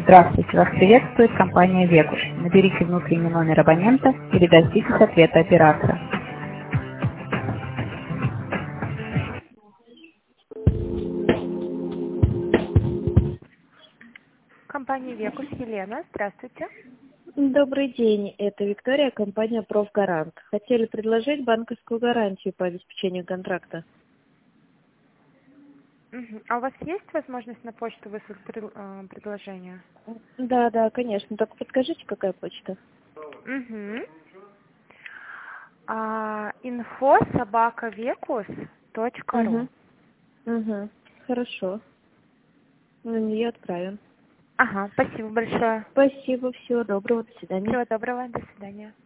Здравствуйте, вас приветствует компания Векус. Наберите внутренний номер абонента или дождитесь ответа оператора. Компания Векус, Елена, здравствуйте. Добрый день, это Виктория, компания «Профгарант». Хотели предложить банковскую гарантию по обеспечению контракта. А у вас есть возможность на почту выслать предложение? Да, конечно, только подскажите, какая почта? Info@vecus.ru. Хорошо. На нее отправим. Ага, спасибо большое. Спасибо, всего доброго, до свидания. Всего доброго, до свидания.